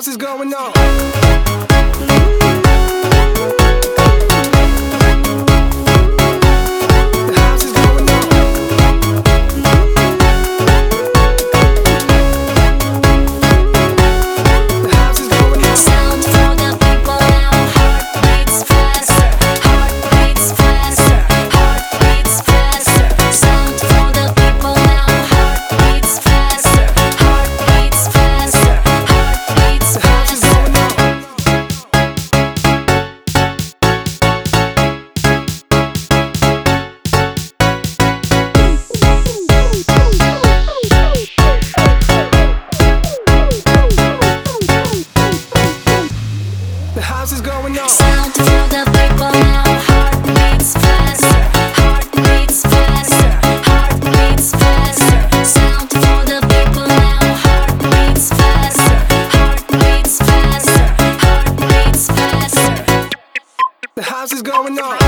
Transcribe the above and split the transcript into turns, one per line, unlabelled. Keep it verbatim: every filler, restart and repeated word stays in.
house is going on. The house is going on.
Sound for the people now. Heart beats fast. Heart beats fast. Heart beats fast. Sound for the people now. Heart beats fast. Heart beats fast. Heart beats fast.
The house is going on.